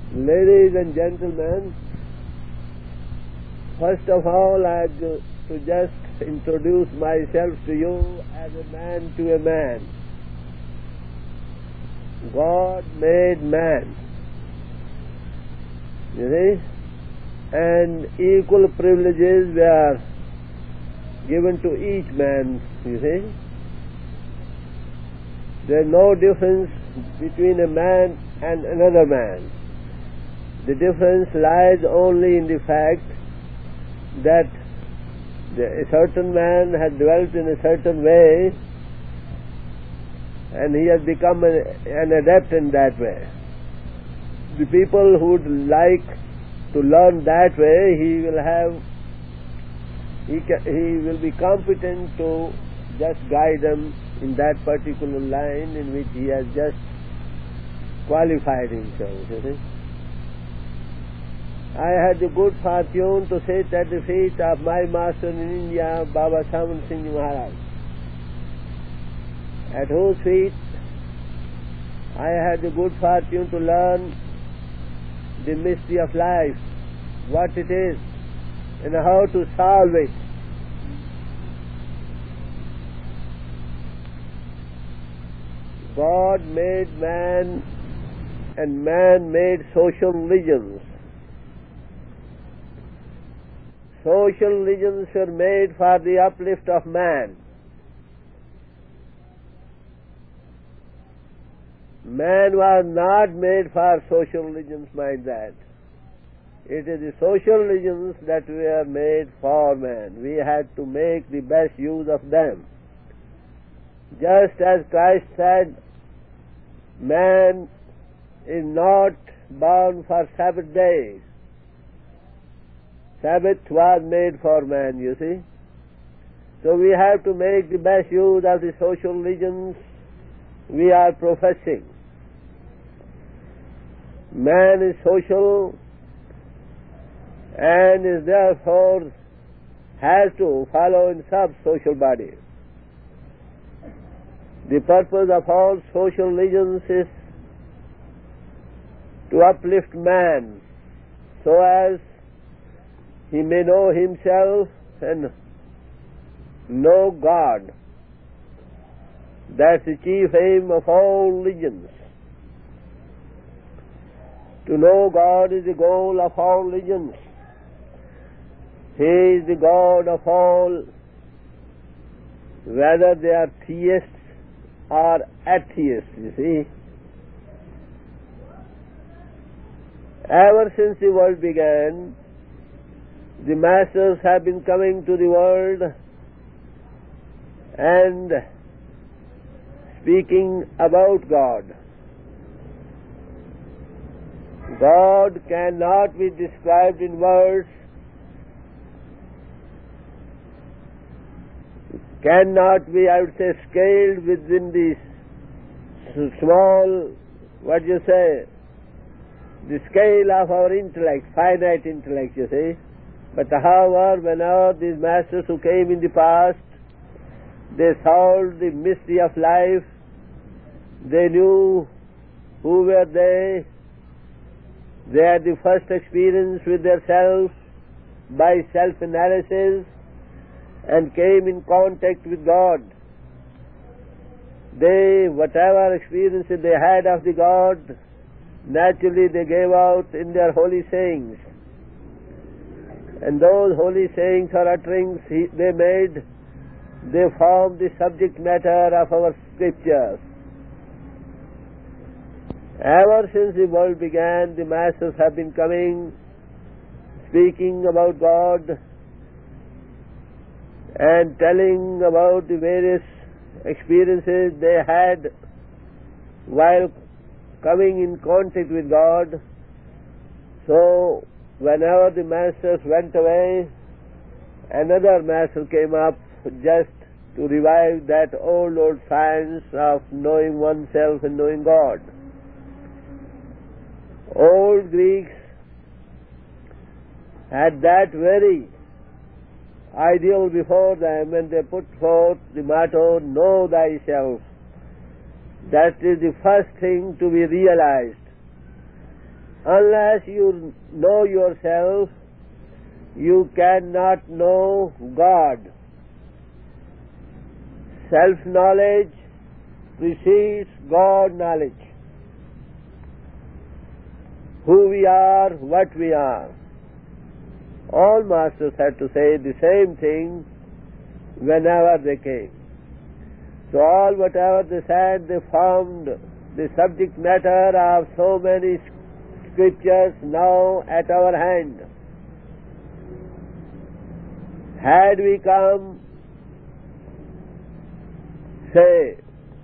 Ladies and gentlemen, first of all I have to just introduce myself to you as a man to a man. God made man, you see, and equal privileges were given to each man, you see. There is no difference between a man and another man. The difference lies only in the fact that a certain man has dwelt in a certain way and he has become an adept in that way. The people who would like to learn that way, he will be competent to just guide them in that particular line in which he has just qualified himself, you see. I had the good fortune to sit at the feet of my master in India, Baba Saman Singh Maharaj, at whose feet I had the good fortune to learn the mystery of life, what it is, and how to solve it. God made man, and man made social religions. Social religions were made for the uplift of man. Man was not made for social religions, mind that. It is the social religions that were made for man. We had to make the best use of them. Just as Christ said, man is not born for Sabbath days. Sabbath was made for man, you see. So we have to make the best use of the social religions we are professing. Man is social and is therefore has to follow in some social body. The purpose of all social religions is to uplift man so as he may know himself and know God. That's the chief aim of all religions. To know God is the goal of all religions. He is the God of all, whether they are theists or atheists, you see. Ever since the world began, the masters have been coming to the world and speaking about God. God cannot be described in words, cannot be, I would say, scaled within the small, the scale of our intellect, finite intellect, you see. But however, whenever these masters who came in the past, they solved the mystery of life, they knew who were they had the first experience with their self by self-analysis and came in contact with God. Whatever experiences they had of the God, naturally they gave out in their holy sayings. And those holy sayings or utterings they form the subject matter of our scriptures. Ever since the world began, the masters have been coming, speaking about God and telling about the various experiences they had while coming in contact with God. So, whenever the masters went away, another master came up just to revive that old science of knowing oneself and knowing God. Old Greeks had that very ideal before them when they put forth the motto, know thyself. That is the first thing to be realized. Unless you know yourself, you cannot know God. Self-knowledge precedes God knowledge. Who we are, what we are. All masters had to say the same thing whenever they came. So all whatever they said, they found the subject matter of so many scriptures now at our hand. Had we come, say,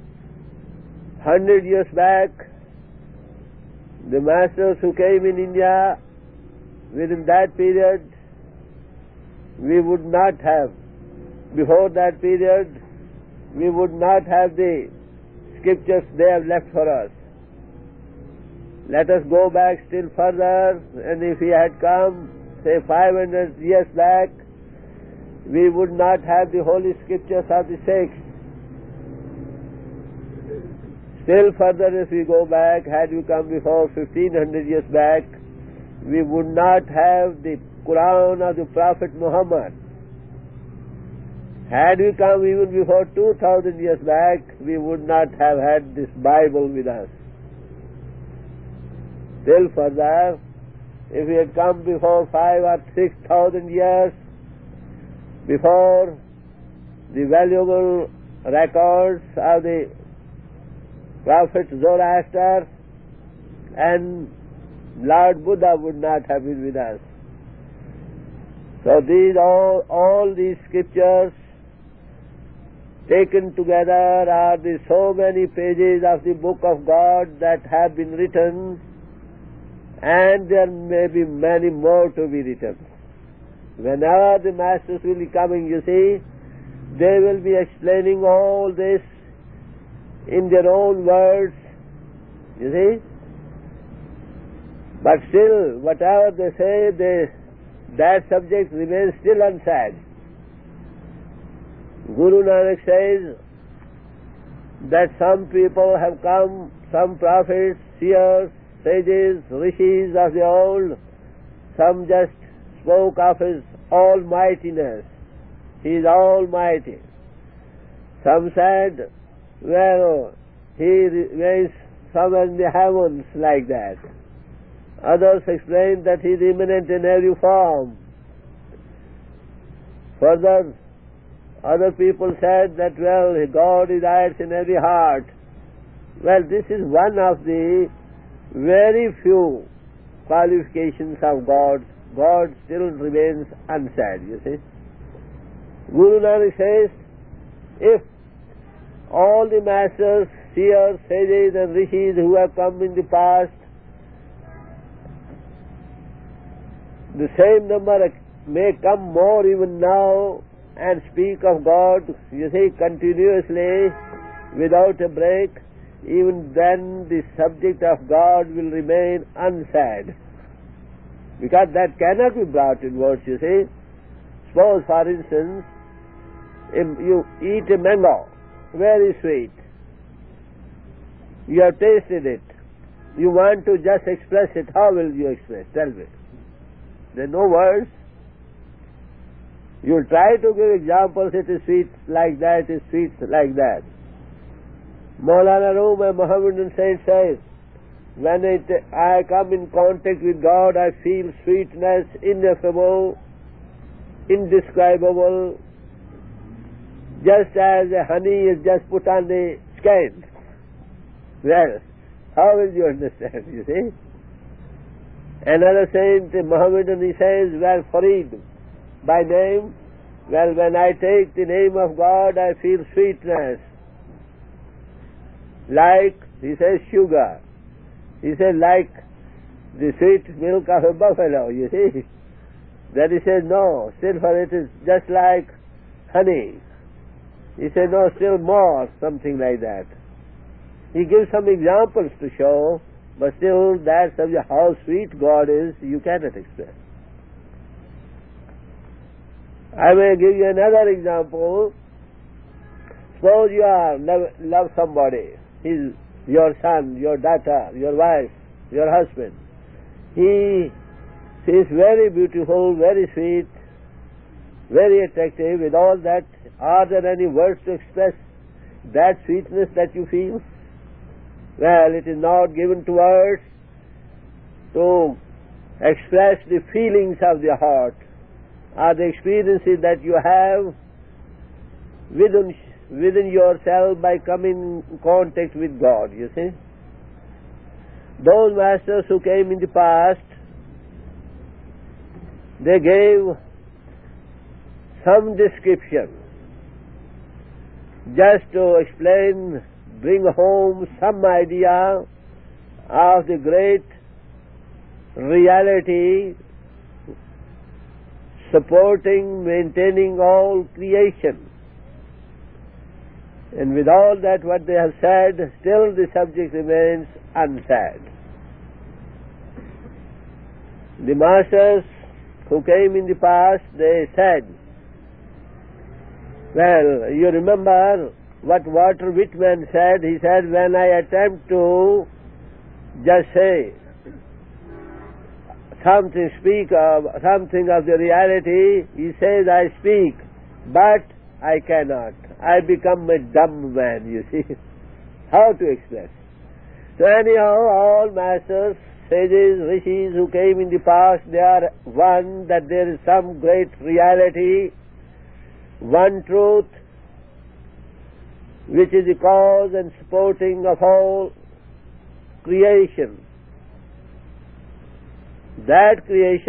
100 years back, the masters who came in India, within that period, we would not have, before that period, we would not have the scriptures they have left for us. Let us go back still further, and if we had come, say 500 years back, we would not have the holy scriptures of the sects. Still further, if we go back, had we come before 1500 years back, we would not have the Quran of the Prophet Muhammad. Had we come even before 2000 years back, we would not have had this Bible with us. Still further, if we had come before 5,000 or 6,000 years, before the valuable records of the Prophet Zoroaster, and Lord Buddha would not have been with us. So these all these scriptures taken together are the so many pages of the book of God that have been written, and there may be many more to be written. Whenever the masters will be coming, you see, they will be explaining all this in their own words, you see. But still, whatever they say, that subject remains still unsaid. Guru Nanak says that some people have come, some prophets, seers, sages, rishis of the old, some just spoke of His almightiness. He is almighty. Some said, well, He remains somewhere in the heavens like that. Others explained that He is immanent in every form. Further, other people said that, well, God resides in every heart. Well, this is one of the very few qualifications of God. God still remains unsaid, you see. Guru Nanak says, if all the masters, seers, sages and rishis who have come in the past, the same number may come more even now and speak of God, you see, continuously without a break, even then the subject of God will remain unsaid. Because that cannot be brought in words, you see. Suppose, for instance, if you eat a mango, very sweet. You have tasted it. You want to just express it. How will you express? Tell me. There are no words. You try to give examples. It is sweet like that, it is sweet like that. Maulana Rum, a Mohammedan saint, says, when I come in contact with God, I feel sweetness ineffable, indescribable, just as the honey is just put on the skin. Well, how will you understand, you see? Another saint, Mohammedan, he says, well, Farid, by name, well, when I take the name of God, I feel sweetness. Like, he says, sugar. He says, like the sweet milk of a buffalo, you see. Then he says, no, still for it is just like honey. He said, no, still more, something like that. He gives some examples to show, but still that subject, how sweet God is, you cannot express. I may give you another example. Suppose you love somebody. He's your son, your daughter, your wife, your husband. He is very beautiful, very sweet, very attractive. With all that, are there any words to express that sweetness that you feel? Well, it is not given to words to express the feelings of the heart or the experiences that you have within yourself by coming in contact with God, you see. Those masters who came in the past, they gave some description just to explain, bring home some idea of the great reality supporting, maintaining all creation. And with all that what they have said, still the subject remains unsaid. The masters who came in the past, they said, well, you remember what Walter Whitman said. He said, when I attempt to just say something, speak of something of the reality, he says, I speak, but I cannot. I become a dumb man, you see. How to express? So anyhow, all masters, sages, rishis who came in the past, they are one, that there is some great reality, one truth, which is the cause and supporting of all creation. That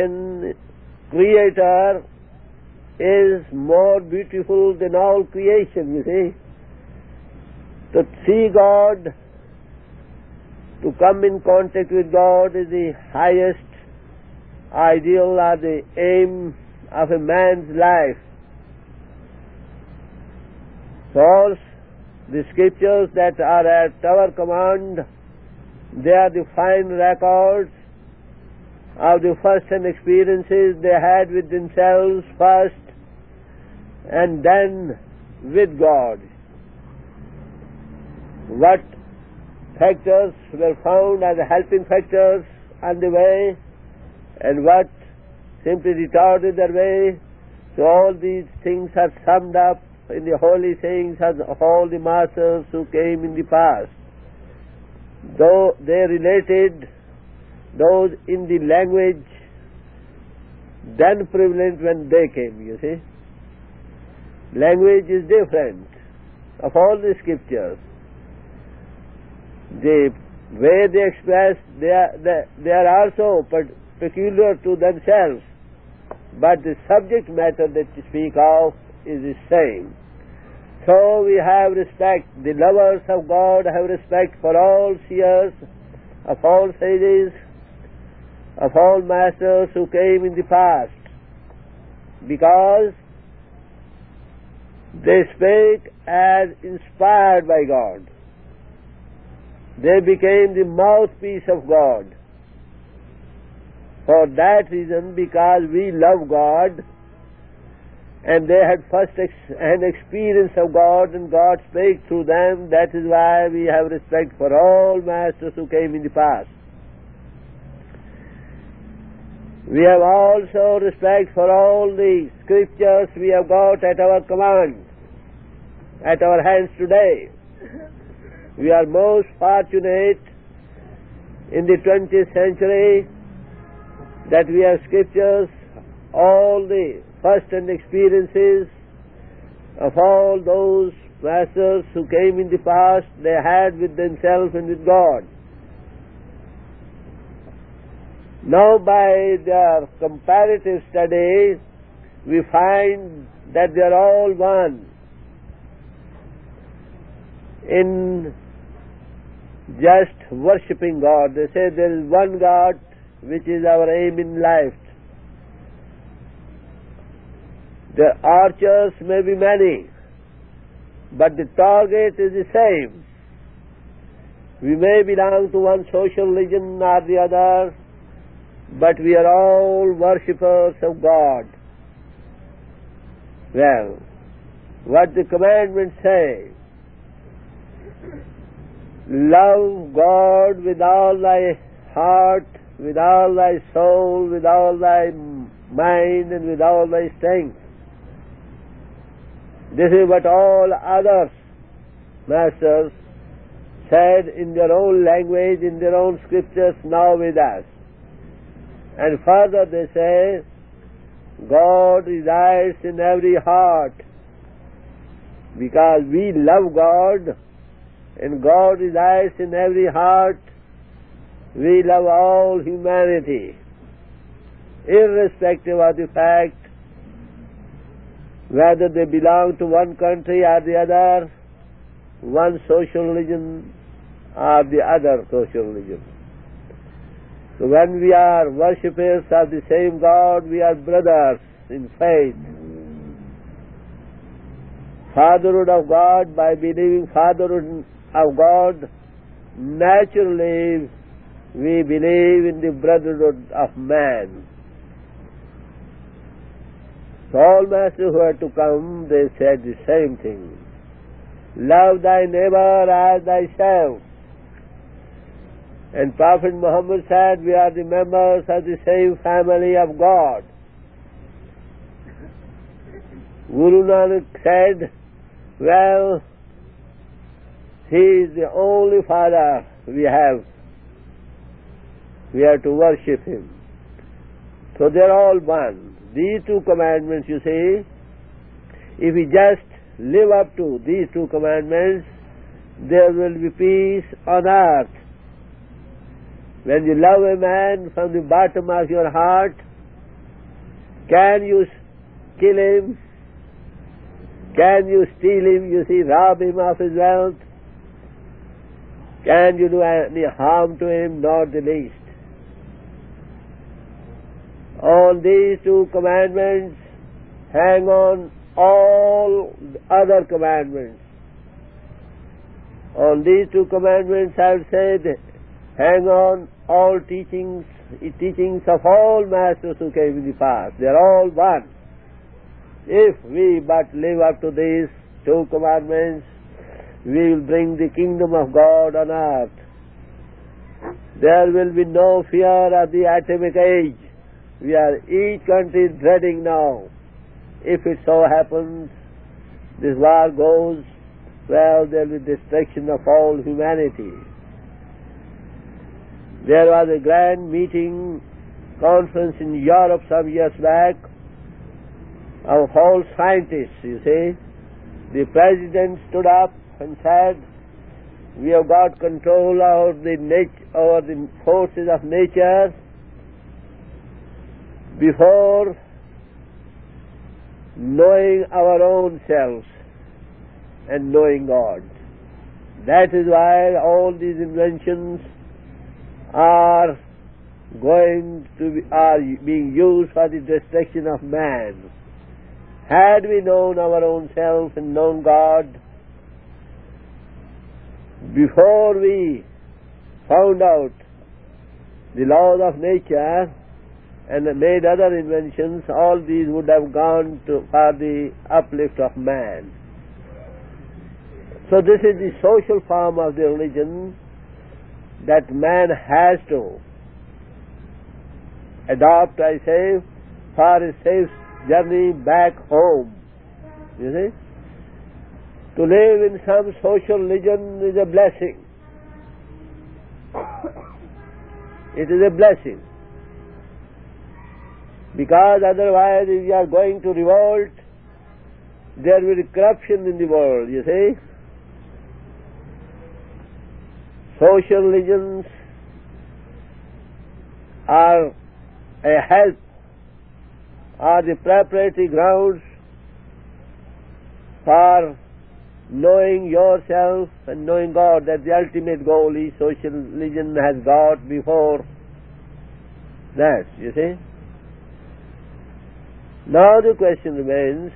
creator is more beautiful than all creation, you see. To see God, to come in contact with God is the highest ideal or the aim of a man's life. So all the scriptures that are at our command, they are the fine records of the first-hand experiences they had with themselves first and then with God. What factors were found as helping factors on the way and what simply retarded their way. So all these things are summed up in the holy sayings of all the masters who came in the past. Though they related those in the language then prevalent when they came, you see. Language is different of all the scriptures. The way they express, they are also peculiar to themselves, but the subject matter that you speak of is the same. So we have respect. The lovers of God have respect for all seers, of all sages, of all masters who came in the past, because they spake as inspired by God. They became the mouthpiece of God. For that reason, because we love God, and they had first an experience of God, and God spake through them, that is why we have respect for all masters who came in the past. We have also respect for all the scriptures we have got at our command, at our hands today. We are most fortunate in the 20th century that we have scriptures, all the first-hand experiences of all those masters who came in the past, they had with themselves and with God. Now by their comparative study, we find that they are all one in just worshipping God. They say there is one God which is our aim in life. The archers may be many, but the target is the same. We may belong to one social religion or the other, but we are all worshippers of God. Well, what the commandments say, love God with all thy heart, with all thy soul, with all thy mind, and with all thy strength. This is what all others, masters, said in their own language, in their own scriptures, now with us. And further they say, God resides in every heart, because we love God, and God resides in every heart. We love all humanity, irrespective of the fact whether they belong to one country or the other, one social religion or the other social religion. So when we are worshippers of the same God, we are brothers in faith. Fatherhood of God, by believing fatherhood of God, naturally we believe in the brotherhood of man. So all masters who are to come, they said the same thing. Love thy neighbor as thyself. And Prophet Muhammad said, we are the members of the same family of God. Guru Nanak said, well, he is the only father we have. We are to worship him. So they are all one. These two commandments, you see, if we just live up to these two commandments, there will be peace on earth. When you love a man from the bottom of your heart, can you kill him? Can you steal him, you see, rob him of his wealth? Can you do any harm to him? Not the least. On these two commandments hang on all other commandments. On these two commandments, I have said, hang on all teachings of all masters who came in the past. They are all one. If we but live up to these two commandments, we will bring the kingdom of God on earth. There will be no fear of the atomic age. We are each country dreading now. If it so happens, this war goes, well, there will be destruction of all humanity. There was a grand meeting, conference in Europe some years back, of all scientists, you see. The president stood up and said, we have got control over the forces of nature before knowing our own selves and knowing God. That is why all these inventions are being used for the destruction of man. Had we known our own self and known God before we found out the laws of nature and made other inventions, all these would have gone for the uplift of man. So this is the social form of the religion that man has to adopt, I say, for a safe journey back home. You see? To live in some social religion is a blessing. It is a blessing. Because otherwise, if you are going to revolt, there will be corruption in the world, you see. Social religions are a help, are the preparatory grounds for knowing yourself and knowing God. That the ultimate goal is social religion has got before that, you see. Now the question remains,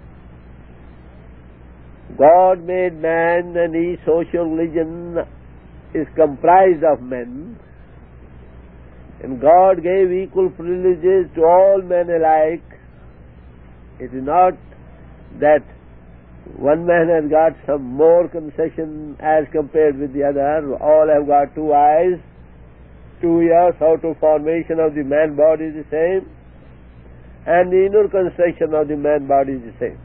God made man and his social religion is comprised of men, and God gave equal privileges to all men alike. It is not that one man has got some more concession as compared with the other. All have got 2 eyes, 2 years, outer formation of the man body is the same, and the inner construction of the man body is the same.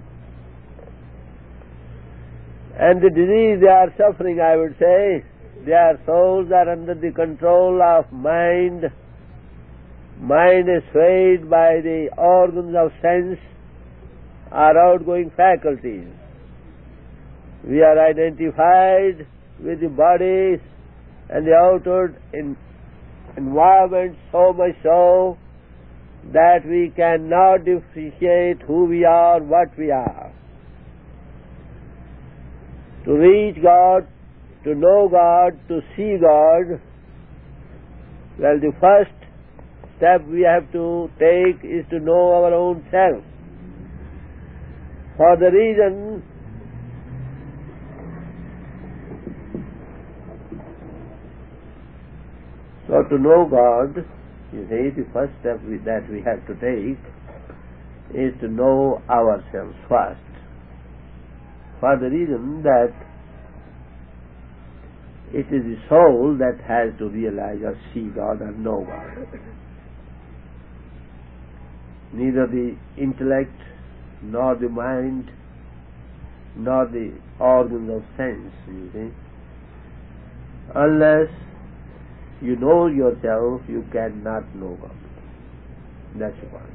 And the disease they are suffering, I would say, their souls are under the control of mind. Mind is swayed by the organs of sense or outgoing faculties. We are identified with the bodies and the outer environment so much so that we cannot differentiate who we are, what we are. To reach God, to know God, to see God, well, the first step we have to take is to know our own self. For the reason so to know God, you see, the first step that we have to take is to know ourselves first. For the reason that it is the soul that has to realize or see God or know God. Neither the intellect, nor the mind, nor the organs of sense, you see. Unless you know yourself, you cannot know God. That's the point.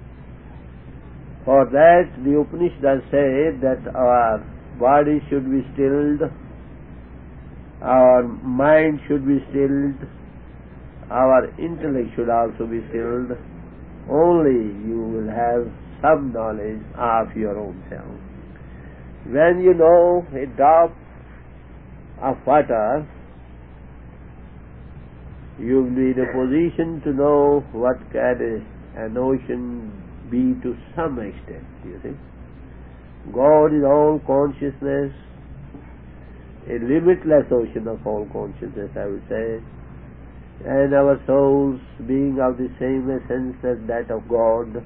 For that, the Upanishads say that our body should be stilled, our mind should be stilled, our intellect should also be stilled. Only you will have some knowledge of your own self. When you know a drop of water, you will be in a position to know what can an ocean be to some extent, you see. God is all consciousness, a limitless ocean of all consciousness, I would say, and our souls being of the same essence as that of God,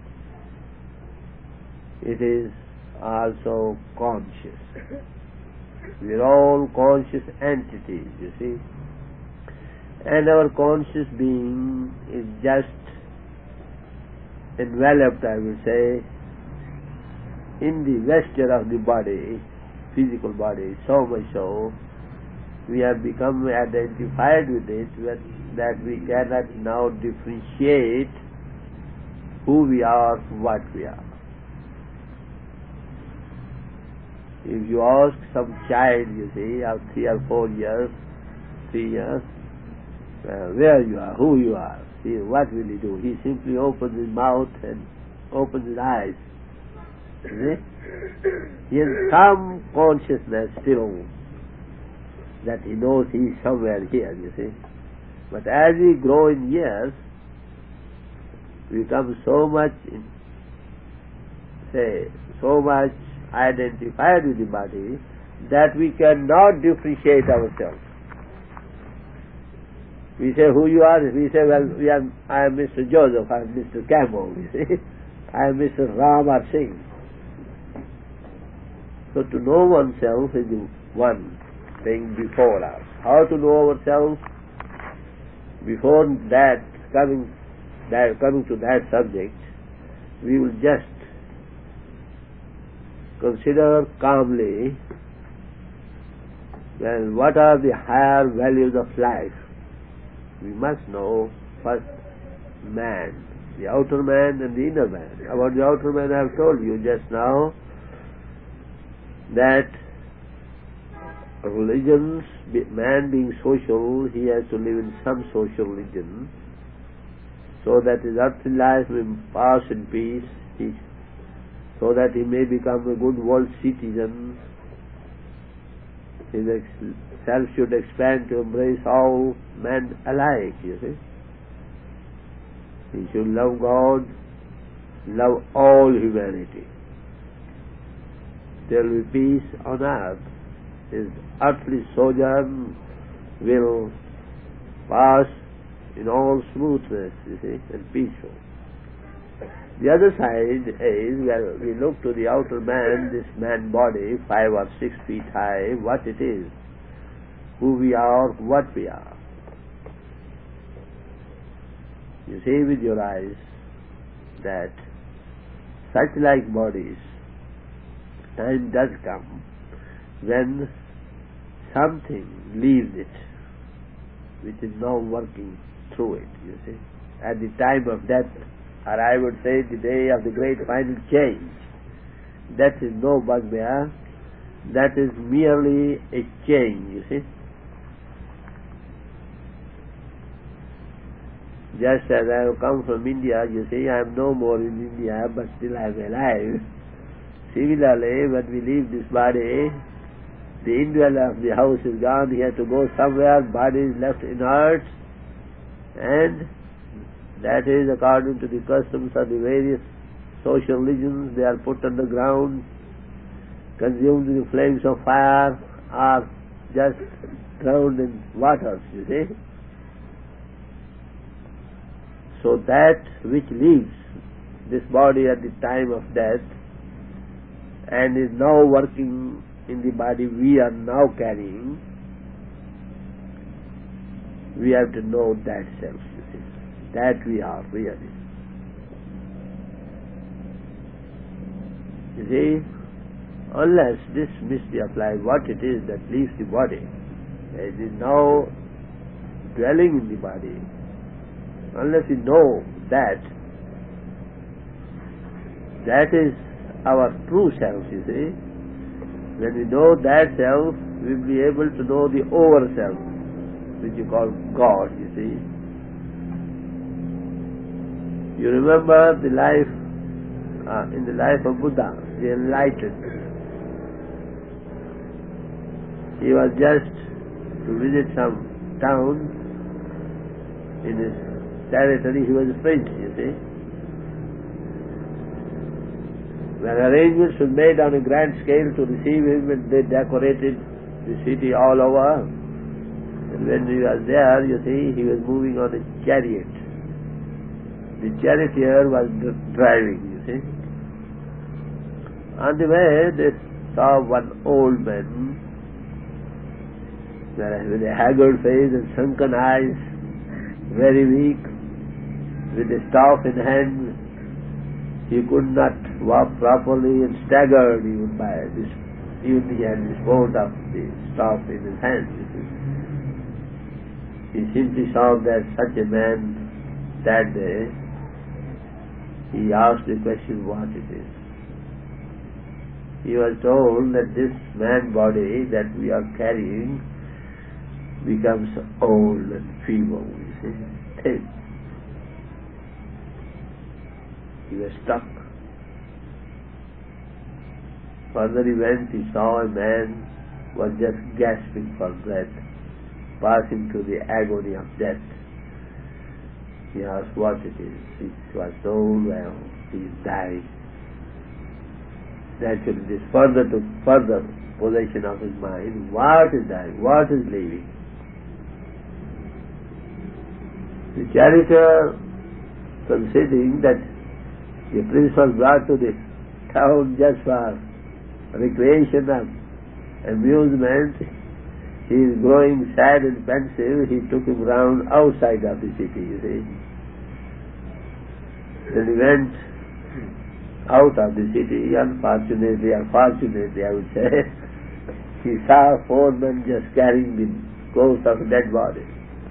it is also conscious. We are all conscious entities, you see, and our conscious being is just enveloped, I would say, in the vesture of the body, physical body, so much so we have become identified with it that we cannot now differentiate who we are, what we are. If you ask some child, you see, of 3 or 4 years, 3 years, where you are, who you are, see, what will he do? He simply opens his mouth and opens his eyes. See? He has some consciousness still that he knows he is somewhere here, you see. But as we grow in years, we become so much identified with the body that we cannot differentiate ourselves. We say who you are, we say, well, I am Mr. Joseph, I am Mr. Campbell, you see. I am Mr. Ram or Singh. So to know oneself is the one thing before us. How to know ourselves? Before that, coming to that subject, we will just consider calmly, well, what are the higher values of life? We must know first man, the outer man and the inner man. About the outer man I have told you just now that religions, man being social, he has to live in some social religion so that his earthly life may pass in peace, so that he may become a good world citizen. His self should expand to embrace all men alike, you see. He should love God, love all humanity. There will be peace on earth. His earthly sojourn will pass in all smoothness, you see, and peaceful. The other side is, well, we look to the outer man, this man body, 5 or 6 feet high, what it is, who we are, what we are. You see with your eyes that such like bodies, time does come when something leaves it, which is now working through it, you see. At the time of death, or I would say the day of the great final change, that is no bugbear, that is merely a change, you see. Just as I have come from India, you see, I am no more in India, but still I am alive. Similarly, when we leave this body, the indweller of the house is gone, he has to go somewhere, body is left inert, and that is according to the customs of the various social religions. They are put underground, consumed in the flames of fire, or just drowned in waters, you see. So that which leaves this body at the time of death and is now working in the body we are now carrying, we have to know that self, you see, that we are really. You see, unless this mystery of life, what it is that leaves the body, it is now dwelling in the body, unless we know that, that is our true self, you see. When we know that self, we will be able to know the over self, which you call God, you see. You remember the life, in the life of Buddha, the enlightened. He was just to visit some town in his territory. He was a prince, you see. When arrangements were made on a grand scale to receive him, and they decorated the city all over, and when he was there, you see, he was moving on a chariot. The charioteer was driving, you see. On the way, they saw one old man with a haggard face and sunken eyes, very weak, with a staff in hand. He could not walk properly and staggered even by this. Even he had disposed of the staff in his hand. He simply saw that such a man that day. He asked the question what it is. He was told that this man body that we are carrying becomes old and feeble, you see, thin. He was stuck. Further he went, he saw a man was just gasping for breath, passing through the agony of death. He asked what it is. He was told, well, he is dying. Naturally, this further took further possession of his mind. What is dying? What is leaving? The charioteer, considering that the prince was brought to the town just for recreation and amusement, he is growing sad and pensive. He took him round outside of the city, you see. Then he went out of the city, unfortunately or fortunately I would say, he saw 4 men just carrying the ghost of a dead body.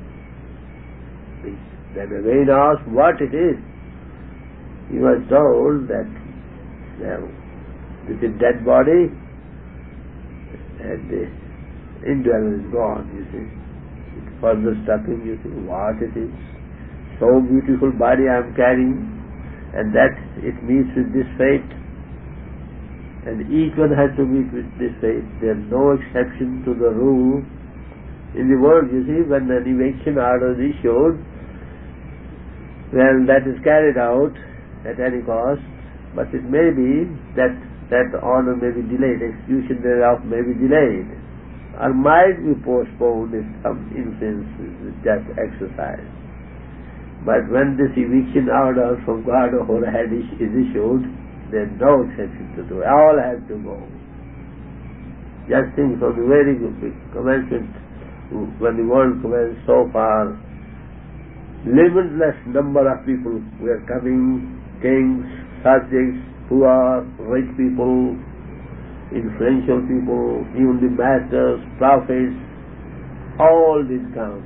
He then again asked what it is. He was told that, well, this is dead body and the indweller is gone, you see. It further struck him, you see, what it is. So beautiful body I am carrying, and that it meets with this fate, and each one has to meet with this fate. There is no exception to the rule in the world, you see. When an eviction order is issued, well, that is carried out at any cost, but it may be that that order may be delayed, execution thereof may be delayed, or might be postponed if some influence is just exercised. But when this eviction order from God overhead is issued, there is no exception to do. All have to go. Just think from the very commencement, when the world commenced so far, limitless number of people were coming, kings, subjects, poor, rich people, influential people, even the masters, prophets, all did come,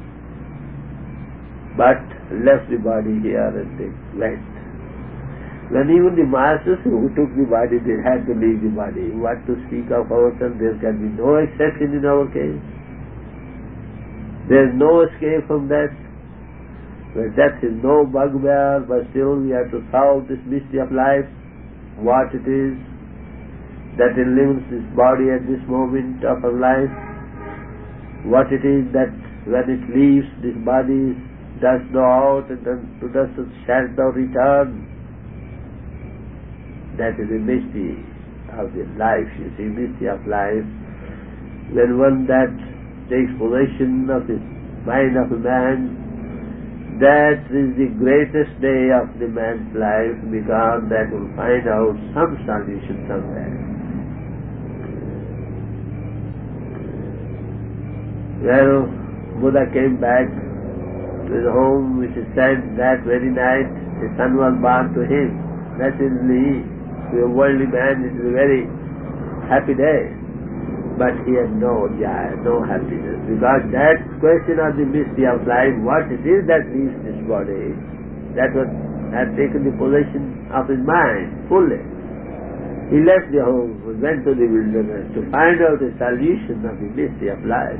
but left the body here and they went. When even the masters who took the body, they had to leave the body. What to speak of ourselves, there can be no exception in our case. There is no escape from that. Where death is no bugbear, but still we have to solve this mystery of life, what it is that illumines this body at this moment of our life, what it is that when it leaves this body does go out and then to dust shall not return. That is the mystery of the life, you see, mystery of life. When one that takes possession of the mind of a man, that is the greatest day of the man's life, because that will find out some solution somewhere. Well, Buddha came back to his home, which is said that very night his son was born to him. Naturally, to a worldly man it is a very happy day, but he had no joy, no happiness, because that question of the mystery of life, what it is that leaves this body, that had taken the possession of his mind fully. He left the home and went to the wilderness to find out the solution of the mystery of life.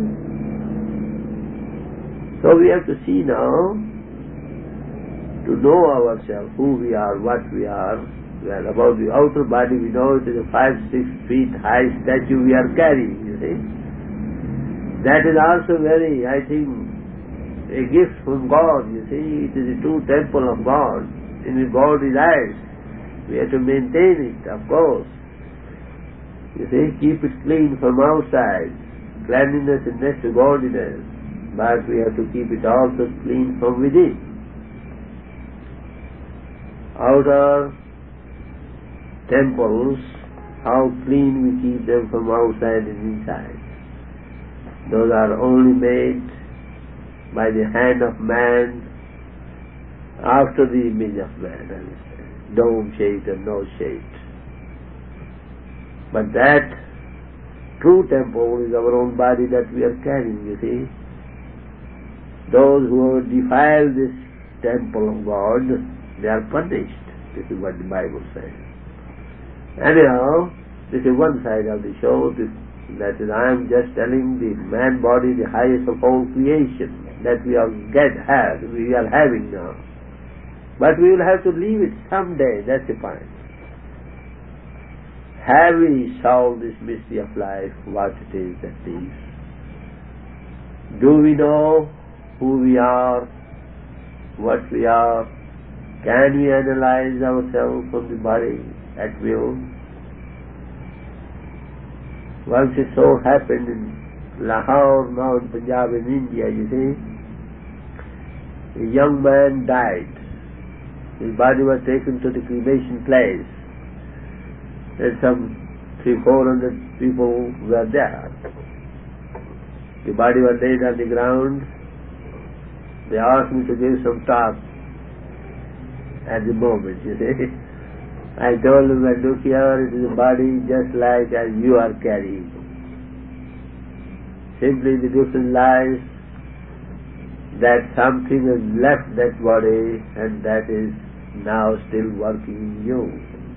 So we have to see now, to know ourselves, who we are, what we are. Well, about the outer body, we know it is a 5-6 feet high statue we are carrying, you see. That is also very, I think, a gift from God, you see. It is a true temple of God, in which God resides. We have to maintain it, of course. You see, keep it clean from outside. Cleanliness is next to godliness, but we have to keep it also clean from within. Outer temples, how clean we keep them from outside and inside. Those are only made by the hand of man, after the image of man, understand. Dome-shaped and nose-shaped. But that true temple is our own body that we are carrying, you see. Those who defile this temple of God, they are punished. This is what the Bible says. Anyhow, this is one side of the show. That is, I am just telling the man body, the highest of all creation, that we are having now. But we will have to leave it someday, that's the point. Have we solved this mystery of life, what it is that leaves? Do we know who we are, what we are? Can we analyze ourselves from the body at will? Once it so happened in Lahore, now in Punjab, in India, you see, a young man died. His body was taken to the cremation place. And some 300-400 people were there. The body was laid on the ground. They asked me to give some talk at the moment, you see. I told them that, look here, it is a body just like as you are carrying. Simply the difference lies that something has left that body and that is now still working in you.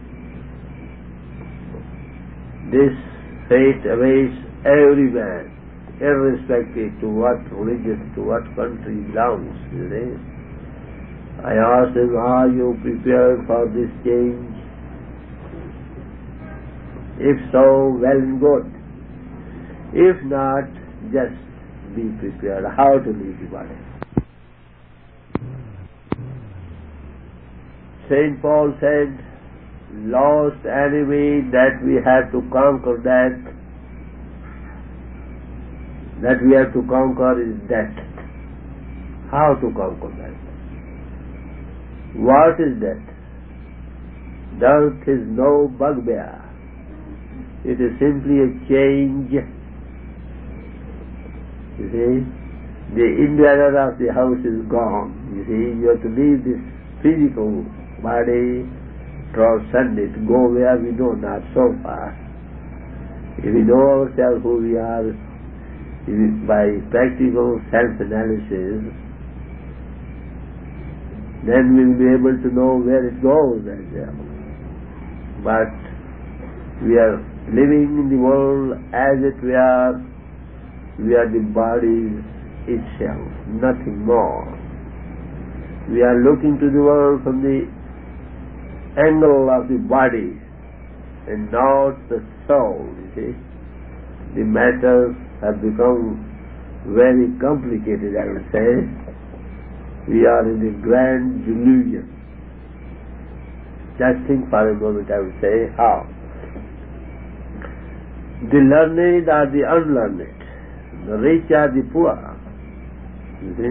This fate awaits every man, irrespective to what religion, to what country he belongs, you see. I asked him, are you prepared for this change? If so, well and good. If not, just be prepared how to leave the body. St. Paul said, lost enemy that we have to conquer, that we have to conquer is death. How to conquer that? What is death? Death is no bugbear. It is simply a change. You see, The interior of the house is gone. You see, you have to leave this physical body, transcend it, go where we know not so far. If we know ourselves who we are by practical self-analysis, then we will be able to know where it goes as well. But we are living in the world as it were, we are the body itself, nothing more. We are looking to the world from the angle of the body and not the soul, you see. The matters have become very complicated, I would say. We are in a grand delusion. Just think for a moment, I would say, how? The learned are the unlearned. The rich are the poor. You see?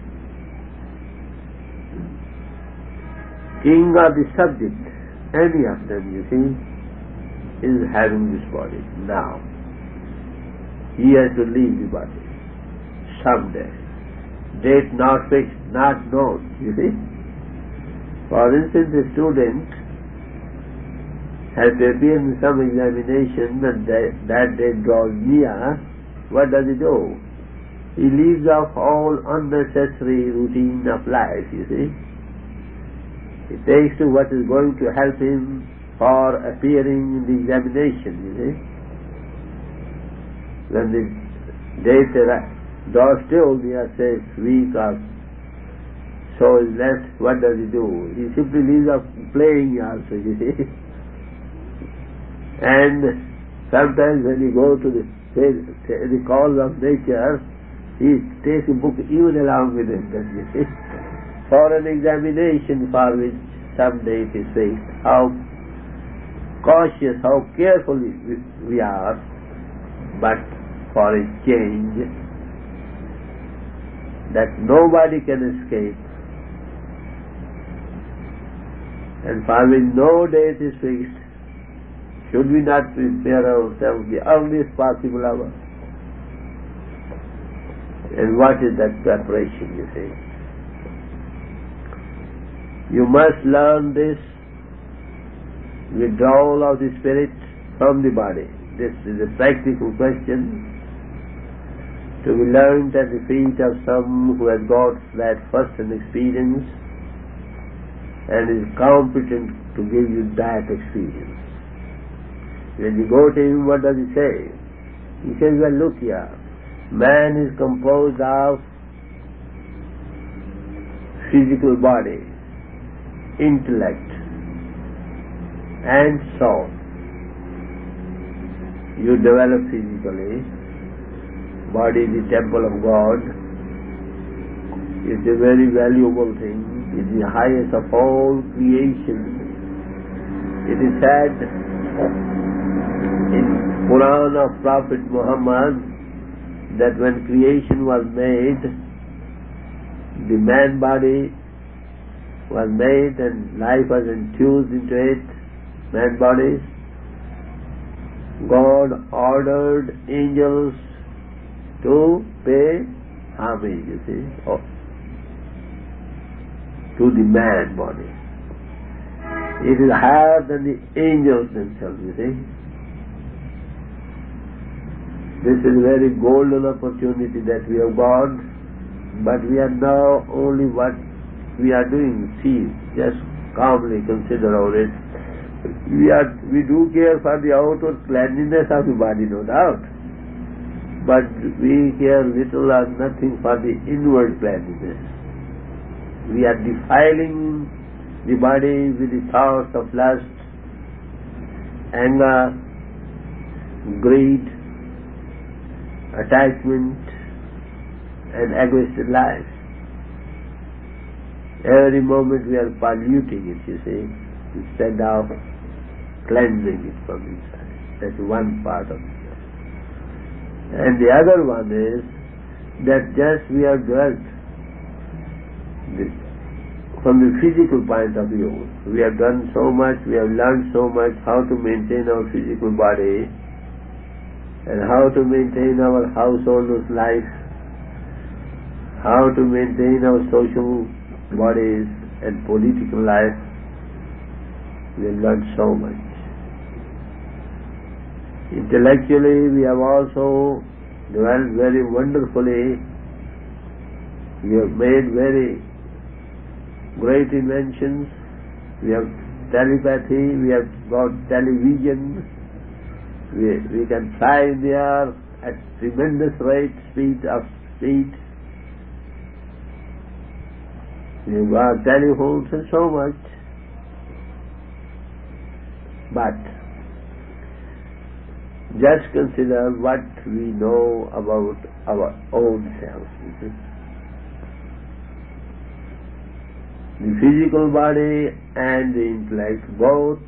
King or the subject, any of them, you see, is having this body now. He has to leave the body someday. Date not fixed, not known, you see. For instance, a student has to appear in some examination and that day draws near. What does he do? He leaves off all unnecessary routine of life, you see. He takes to what is going to help him for appearing in the examination, you see. When the date draws still near, say, week or so is left, what does he do? He simply leaves off playing also, you see. And sometimes when he goes to the cause of nature, he takes a book even along with him, you see, for an examination for which someday it is faced. How cautious, how careful we are, but for a change that nobody can escape, and for which no date is fixed. Should we not prepare ourselves the earliest possible hour? And what is that preparation, you see? You must learn this withdrawal of the spirit from the body. This is a practical question to be learned at the feet of some who has got that first-hand experience and is competent to give you that experience. When you go to him, what does he say? He says, well, look here, man is composed of physical body, intellect, and soul. You develop physically, body is the temple of God, it's a very valuable thing, it's the highest of all creation. It is said in Quran of Prophet Muhammad that when creation was made, the man body was made and life was infused into it, man bodies. God ordered angels to pay homage, you see, to the man body. It is higher than the angels themselves, you see. This is a very golden opportunity that we have got, but we are now only what we are doing. See, just calmly consider all it. We do care for the outward cleanliness of the body, no doubt, but we care little or nothing for the inward cleanliness. We are defiling the body with the thoughts of lust, anger, greed, attachment, and egoistic life. Every moment we are polluting it, you see, instead of cleansing it from inside. That's one part of it. And the other one is that just we have dwelt from the physical point of view. We have done so much, we have learned so much how to maintain our physical body and how to maintain our householder's life how to maintain our social bodies and political life, we have learned so much. Intellectually, we have also developed very wonderfully. We have made very great inventions. We have telepathy, we have got television, we can fly in the air at tremendous speed. We have got telephones and so much. But just consider what we know about our own selves. The physical body and the intellect both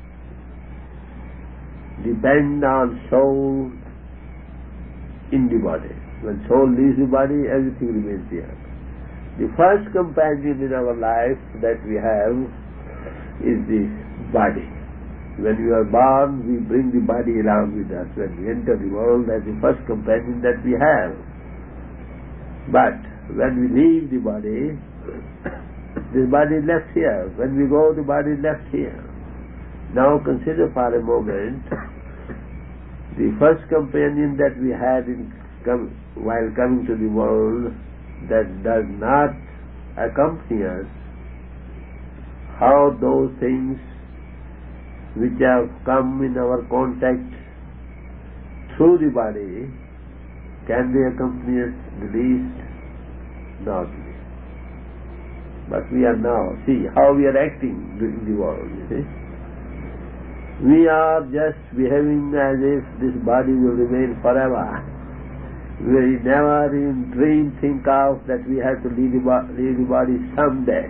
depend on soul in the body. When soul leaves the body, everything remains here. The first companion in our life that we have is the body. When we are born, we bring the body along with us. When we enter the world, that's the first companion that we have. But when we leave the body, this body is left here. When we go, the body is left here. Now consider for a moment, the first companion that we had while coming to the world that does not accompany us, how those things which have come in our contact through the body, can they accompany us the least? Not the least. But we are now, see how we are acting in the world, you see. We are just behaving as if this body will remain forever. We never in dream think of that we have to leave the body someday.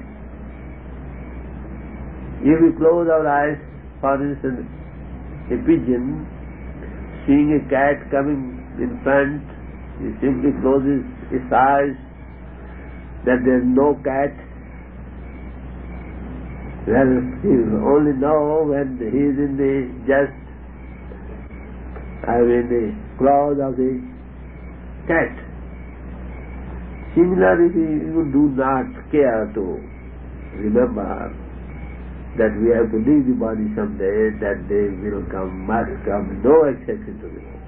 If we close our eyes, for instance, a pigeon seeing a cat coming in front, he simply closes his eyes that there is no cat. Well, he will only know when he is in the the claws of the cat. Similarly, you do not care to remember that we have to leave the body someday, that day will come, must come, no exception to it.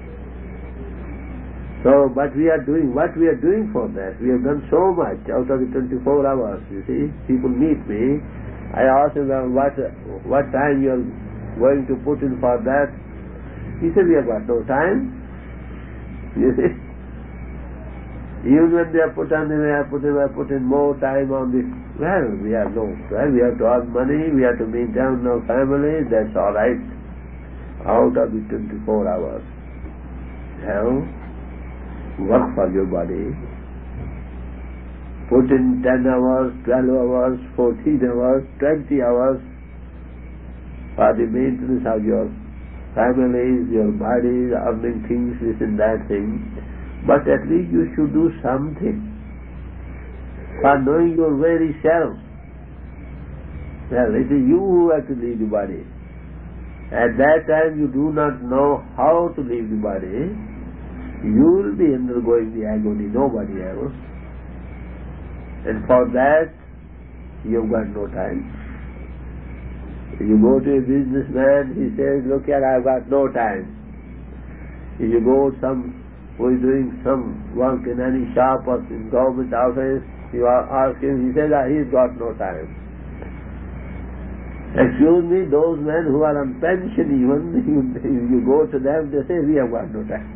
So, but we are doing what we are doing for that. We have done so much out of the 24 hours, you see. People meet me, I ask them what time you are going to put in for that. He said, we have got no time. You see. Even when they are put on, they are put in more time on this. Well, we have no time. We have to earn money. We have to maintain our family. That's all right. Out of the 24 hours, have work for your body. Put in 10 hours, 12 hours, 14 hours, 20 hours for the maintenance of your families, your bodies, earning things, this and that thing. But at least you should do something for knowing your very self. Well, it is you who have to leave the body. At that time you do not know how to leave the body. You will be undergoing the agony, nobody else. And for that, you have got no time. If you go to a businessman, he says, look here, I have got no time. If you go who is doing some work in any shop or in government office, you ask him, he says, he's got no time. Excuse me, those men who are on pension even, you go to them, they say, we have got no time.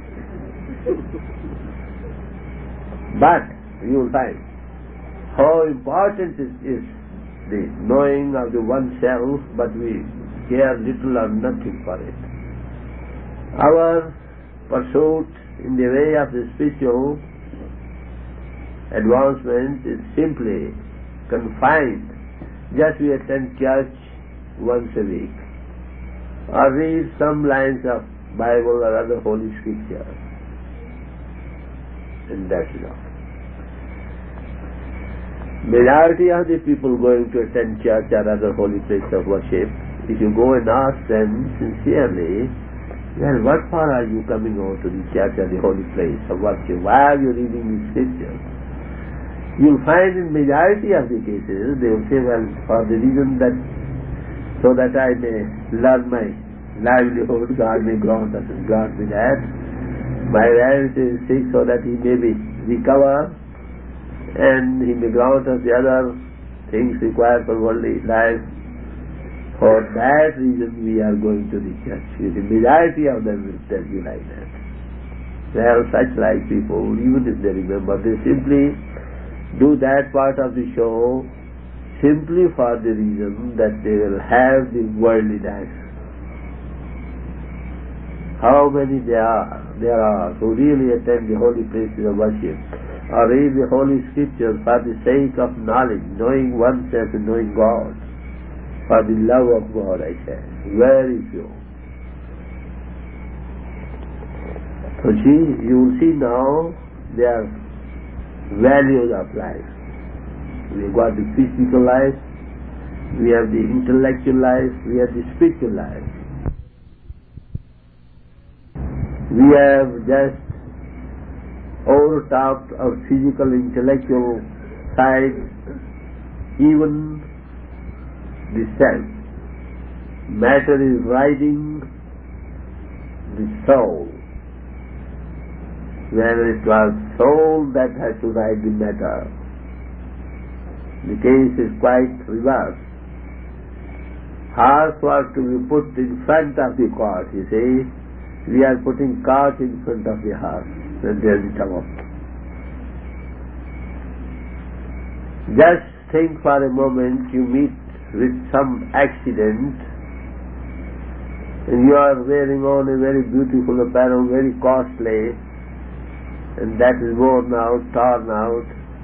But you will find how important is the knowing of the oneself, but we care little or nothing for it. Our pursuit in the way of the spiritual advancement is simply confined. Just we attend church once a week, or read some lines of Bible or other holy scripture, and that's enough. Majority of the people going to attend church or other holy place of worship, if you go and ask them sincerely, Well, what for are you coming over to the church or the holy place? Or what? Why are you reading the scriptures? You'll find in majority of the cases, they will say, well, for the reason that, so that I may learn my livelihood, God may grant me that. My relative is sick so that he may be recover, and he may grant us the other things required for worldly life. For that reason we are going to the church. The majority of them will tell you like that. There are such like people, even if they remember, they simply do that part of the show simply for the reason that they will have the worldly life. How many there are who really attend the holy places of worship or read the holy scriptures for the sake of knowledge, knowing oneself and knowing God. For the love of God, I say, very few. So you will see now their values of life. We have got the physical life, we have the intellectual life, we have the spiritual life. We have just over-talked our physical, intellectual side, even the self. Matter is riding the soul. Where it was soul that has to ride the matter. The case is quite reversed. Horse was to be put in front of the cart, you see. We are putting cart in front of the horse, and there is the tumult. Just think for a moment, you meet with some accident and you are wearing on a very beautiful apparel, very costly, and that is worn out, torn out.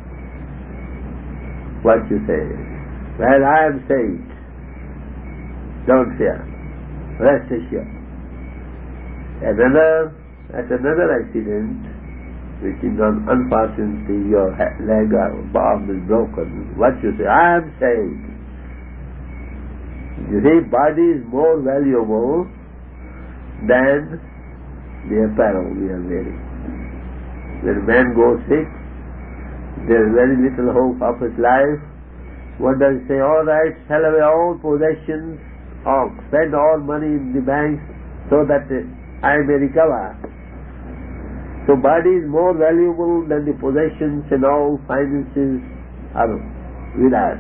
What you say? Well, I am saved. Don't fear. Rest assured. At another accident, which is unfortunately your leg or arm is broken, what you say? I am saved. You see, body is more valuable than the apparel we are wearing. When a man goes sick, there is very little hope of his life. What does he say? All right, sell away all possessions, or spend all money in the banks so that I may recover. So body is more valuable than the possessions and all finances are with us.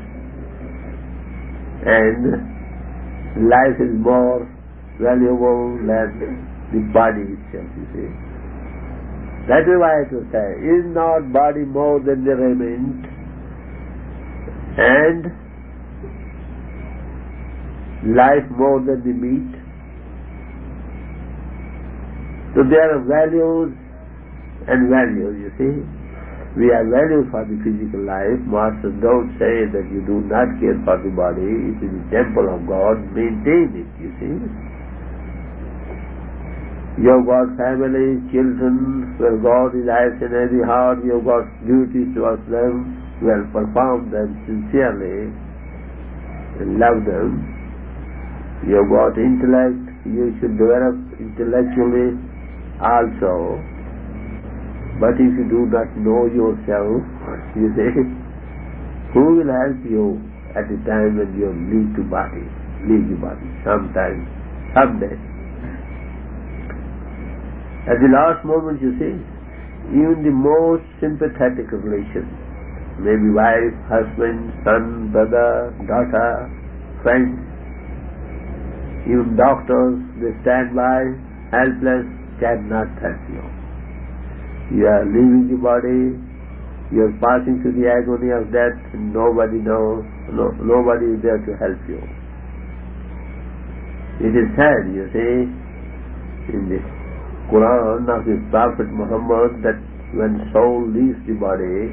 And life is more valuable than the body itself, you see. That is why I to say, is not body more than the raiment, and life more than the meat? So there are values and values, you see. We are valued for the physical life. Masters don't say that you do not care for the body. It is the temple of God. Maintain it, you see. You have got family, children, where God resides in every heart. You have got duties towards them. Well, perform them sincerely and love them. You have got intellect. You should develop intellectually also. But if you do not know yourself, you say, who will help you at the time when you leave the body? Sometime, someday. At the last moment, you see, even the most sympathetic relations, maybe wife, husband, son, brother, daughter, friends, even doctors, they stand by, helpless, cannot help you. You are leaving the body, you are passing through the agony of death, and nobody knows, nobody is there to help you. It is said, you see, in the Quran of the Prophet Muhammad, that when soul leaves the body,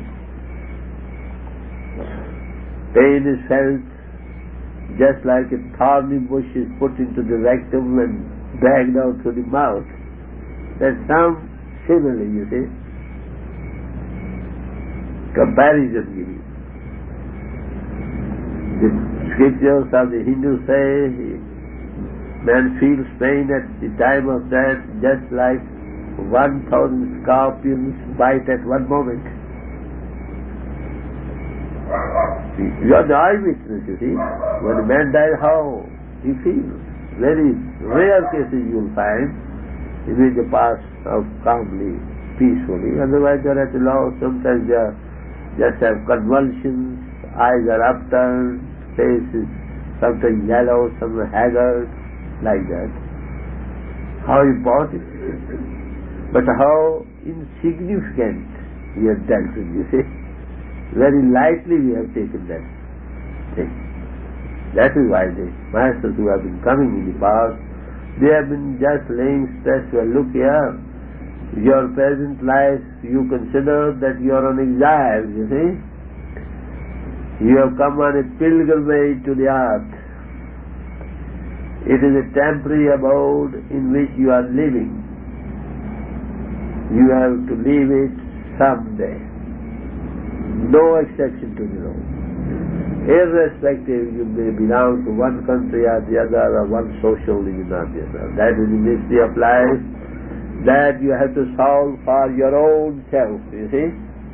pain is felt just like a thorny bush is put into the rectum and dragged out through the mouth. There's some similarly, you see, comparison giving. The scriptures of the Hindus say, Man feels pain at the time of death just like 1,000 scorpions bite at one moment. You are the eyewitness, you see. When a man dies, how he feels. Very rare cases you will find in which they pass out calmly, peacefully. Otherwise they are at a loss. Sometimes they just have convulsions, eyes are upturned, face is sometimes yellow, sometimes haggard, like that. How important it is. But how insignificant we have dealt with, you see. Very lightly we have taken that thing. That is why the masters who have been coming in the past, they have been just laying stress, well, look here, your present life, you consider that you are on exile, you see. You have come on a pilgrimage to the earth. It is a temporary abode in which you are living. You have to leave it someday. No exception to the rule. Irrespective, you may belong to one country or the other, or one social religion or the other. That is the mystery of life that you have to solve for your own self, you see.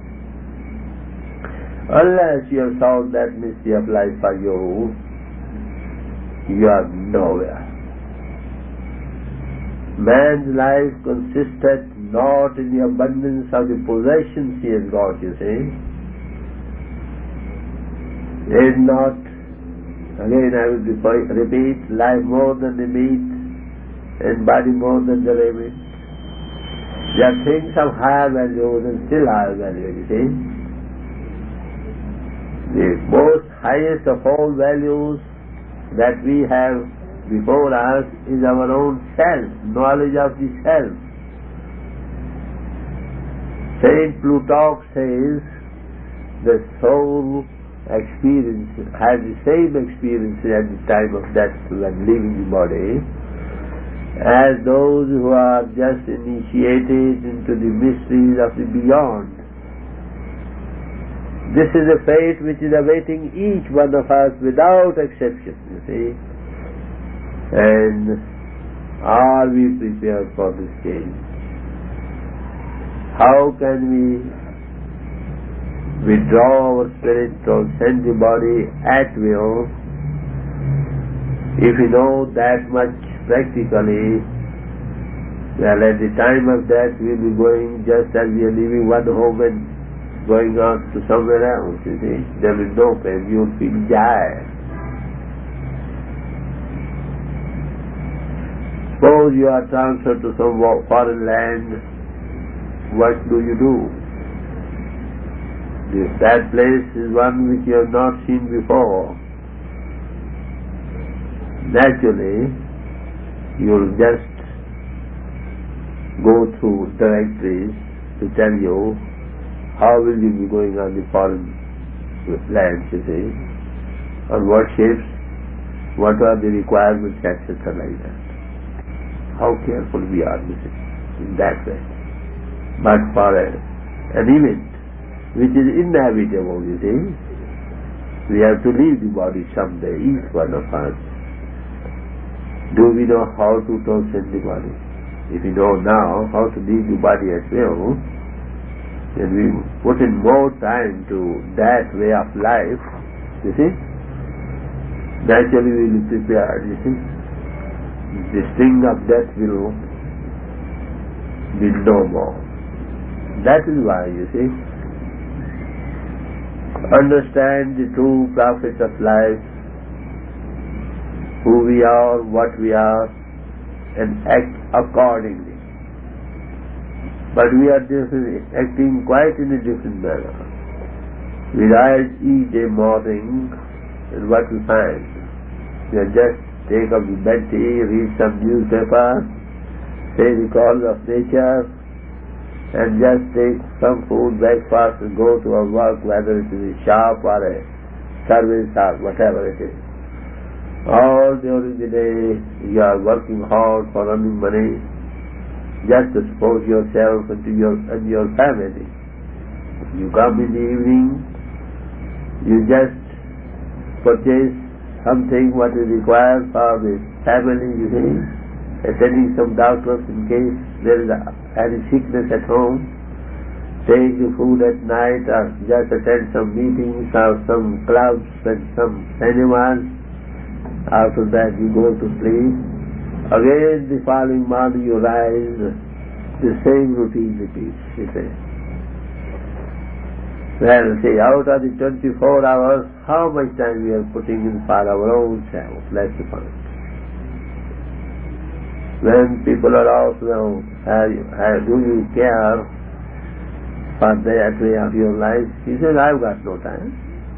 Unless you have solved that mystery of life for you, you are nowhere. Man's life consisteth not in the abundance of the possessions he has got, you see. Is not, again I will repeat, life more than the meat and body more than the raiment. There are things of higher value and still higher value, you see. The most highest of all values that we have before us is our own self, knowledge of the self. Saint Plutarch says the soul experience has the same experience at the time of death when leaving the body as those who are just initiated into the mysteries of the beyond. This is a fate which is awaiting each one of us without exception, you see. And are we prepared for this change? How can we withdraw our spirit, transcend the body at will, if we know that much practically? Well, at the time of death we will be going just as we are leaving one home and going on to somewhere else, you see. There will be no pain, you will feel joy. Suppose you are transferred to some foreign land, what do you do? That place is one which you have not seen before. Naturally, you will just go through directories to tell you how will you be going on the foreign lands, you see, on what ships, what are the requirements, etc. like that. How careful we are, you see, in that way. But for an event which is inevitable, you see, we have to leave the body someday, each one of us. Do we know how to transcend the body? If we know now how to leave the body at will, then we put in more time to that way of life, you see. Naturally we will be prepared, you see. The sting of death will be no more. That is why, you see, understand the true profit of life, who we are, what we are, and act accordingly. But we are acting quite in a different manner. We rise each day morning, and what we find? We just take up the bed tea, read some newspaper, say the call of nature, and just take some food, breakfast, and go to our work, whether it is a shop or a service or whatever it is. All during the day you are working hard for earning money, just to support yourself and your family. You come in the evening, you just purchase something what is required for the family, you see, attending some doctors in case there is any sickness at home, take the food at night, or just attend some meetings or some clubs and some cinemas. After that you go to sleep. Again the following morning you rise, the same routine repeats, you say. Well, see, out of the 24 hours, how much time we are putting in for our own self? That's the point. When people are also, do you care for that way of your life? He says, I've got no time.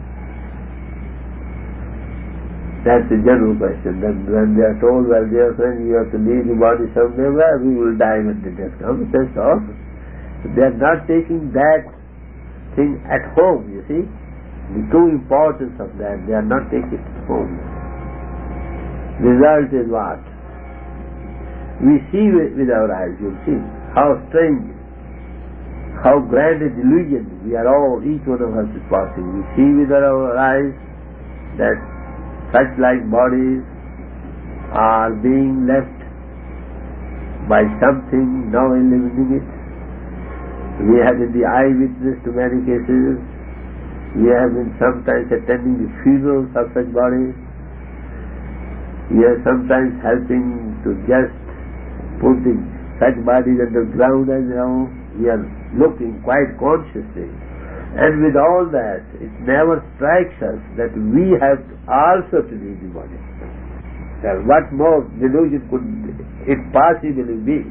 That's the general question. Then when they are told, well, dear friend, you have to leave the body someday, well, we will die when the death comes. That's all. They are not taking that thing at home, you see. The true importance of that, they are not taking it at home. Result is what? We see with our eyes, you see, how strange, how grand a delusion we are all, each one of us is passing. We see with our eyes that such like bodies are being left by something now eliminating it. We have been the eyewitness to many cases. We have been sometimes attending the funerals of such bodies. We are sometimes helping to just put such bodies underground as now. We are looking quite consciously. And with all that, it never strikes us that we have also to leave the body. Well, what more delusion could it possibly be?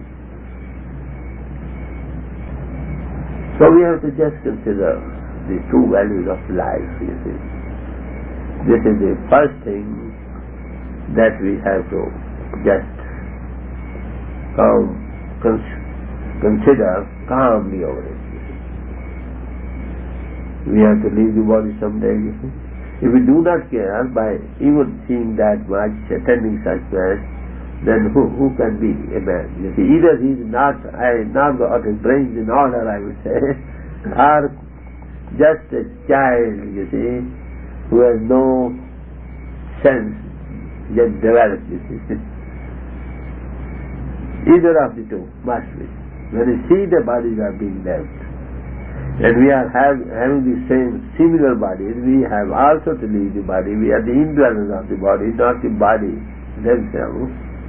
So we have to just consider the true values of life, you see. This is the first thing that we have to just consider calmly over it. We have to leave the body someday, you see. If we do not care by even seeing that much, attending such mass, then who can be a man? You see, either he is not got his brains in order, I would say, or just a child, you see, who has no sense yet developed, you see. Either of the two must be. When you see the bodies are being left, and we are having the same similar bodies, we have also to leave the body. We are the indwellers of the body, not the body themselves.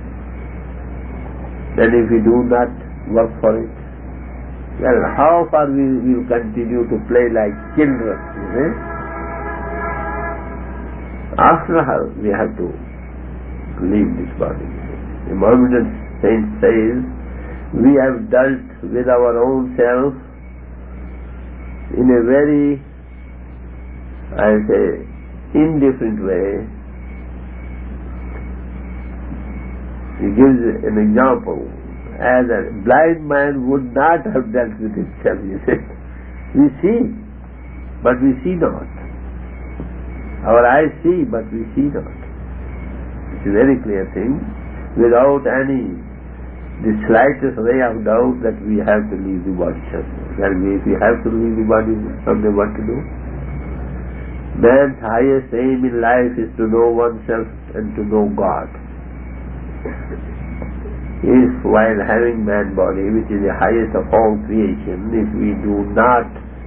Then if we do not work for it, well, how far we will continue to play like children, you see? After all, we have to leave this body. The Mohammedan saint says, we have dealt with our own self in a very, I say, indifferent way. He gives an example, as a blind man would not have dealt with himself, you see. We see, but we see not. Our eyes see, but we see not. It's a very clear thing, without the slightest ray of doubt that we have to leave the body someday. Well, if we have to leave the body someday, what to do? Man's highest aim in life is to know oneself and to know God. If while having man body, which is the highest of all creation, if we do not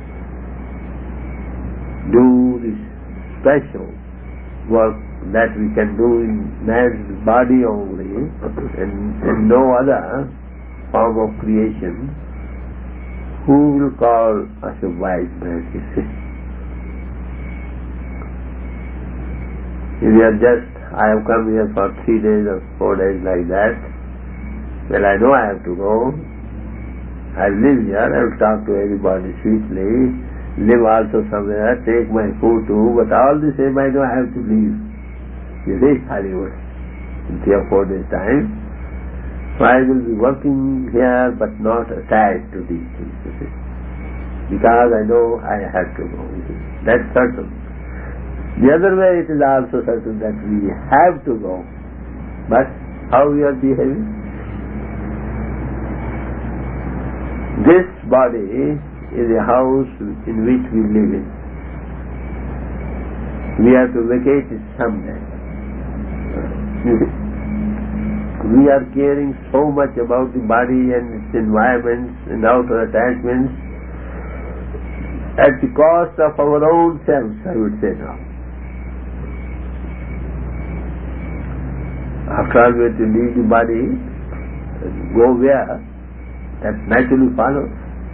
do this special work that we can do in man's body only and no other form of creation, who will call us a wise man, you see? If we are just, I have come here for 3 days or 4 days like that, well, I know I have to go. I'll live here, I'll talk to everybody sweetly, live also somewhere, take my food too, but all the same I know I have to leave. You see, Hollywood, in 3 or 4 days' time. So I will be working here but not attached to these things, you see. Because I know I have to go, you see. That's certain. The other way it is also certain that we have to go. But how we are behaving? This body is a house in which we live in. We have to vacate it someday. We are caring so much about the body and its environments and outer attachments at the cost of our own selves, I would say now. After all, we have to leave the body and go where? That naturally follows.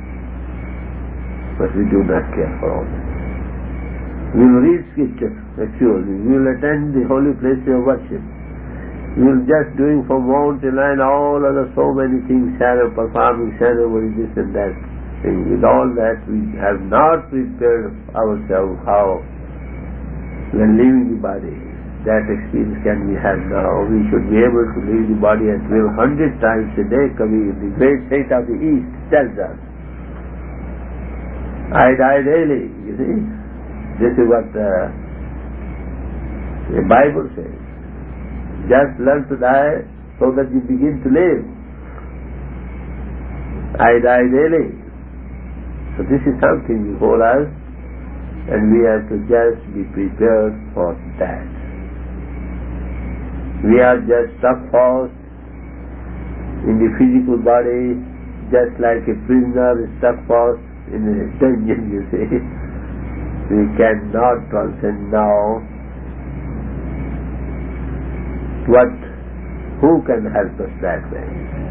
But we do not care for all that. We will read scripture, actually. We will attend the holy places of worship. We will just doing from morn till night all other so many things, performing ceremony, this and that thing. With all that, we have not prepared ourselves how, when leaving the body, that experience can be had now. We should be able to leave the body at will 100 times a day. Kabir, the great saint of the East, tells us. I die daily, you see. This is what the Bible says. Just learn to die so that you begin to live. I die daily. So this is something before us, and we have to just be prepared for that. We are just stuck fast in the physical body, just like a prisoner is stuck fast in a dungeon, you see. We cannot transcend now. Who can help us that way?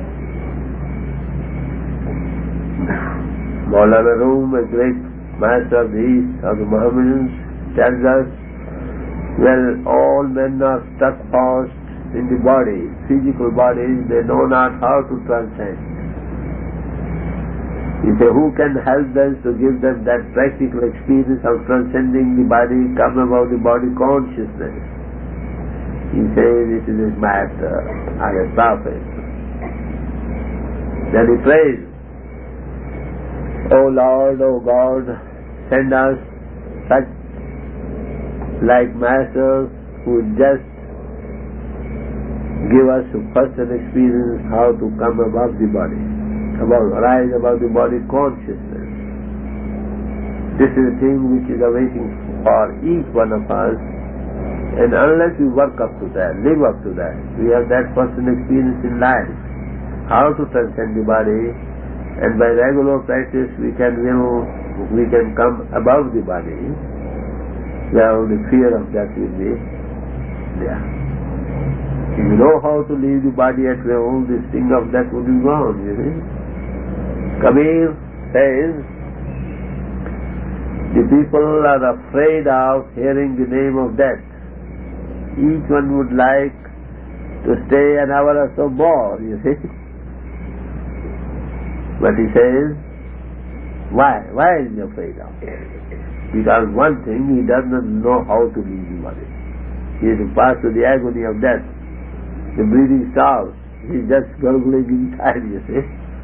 Maulana Rum, a great master of the East, of the Mohammedans, tells us, well, all men are stuck fast in the body, physical bodies, they know not how to transcend. He says, who can help them to give them that practical experience of transcending the body, come above the body consciousness? He says, it is his master, I am prophet. Then he prays, O Lord, O God, send us such like masters who just give us first an experience how to come above the body. Rise above the body consciousness. This is a thing which is awaiting for each one of us, and unless we work up to that, live up to that, we have that personal experience in life, how to transcend the body, and by regular practice we can come above the body. Well, the fear of death will be there. If you know how to leave the body at will, this thing of death will be gone, you see. Kabir says, the people are afraid of hearing the name of death. Each one would like to stay an hour or so more, you see. But he says, why? Why is he afraid of it? Because one thing, he does not know how to leave the body. He has to pass through the agony of death. The breathing stops. He is just gurgling inside, you see.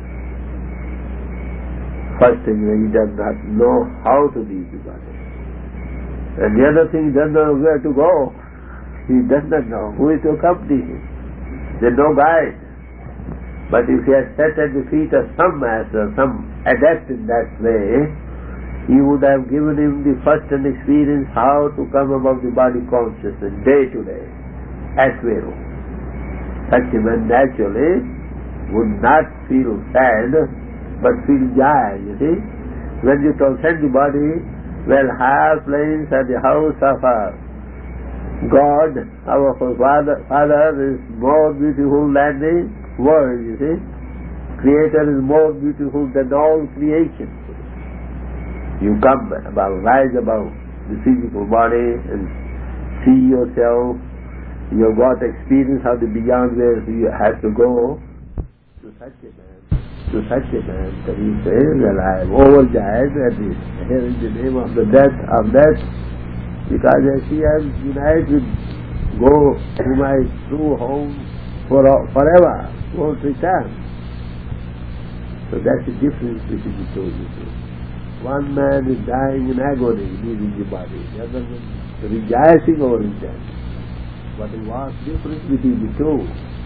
First thing, he does not know how to leave the body. And the other thing, he does not know where to go. He does not know who is to accompany him. There is no guide. But if he has sat at the feet of some master, some adept in that way, he would have given him the first hand experience how to come above the body consciousness day to day, at will. Such a man naturally would not feel sad, but feel joy, you see. When you transcend the body, well, higher planes are the house of our God, our Father is more beautiful than the world, you see. Creator is more beautiful than all creation. You come above, rise above the physical body and see yourself. You have got experience of the beyond where you have to go. To such a man, that he says, well, I am overjoyed at this, hearing the name of the death of death, because I see I am united with go to my true home forever, won't return. So that's the difference between the two. One man is dying in agony, leaving the body. The other one is rejoicing over his death. But what's the difference between the two?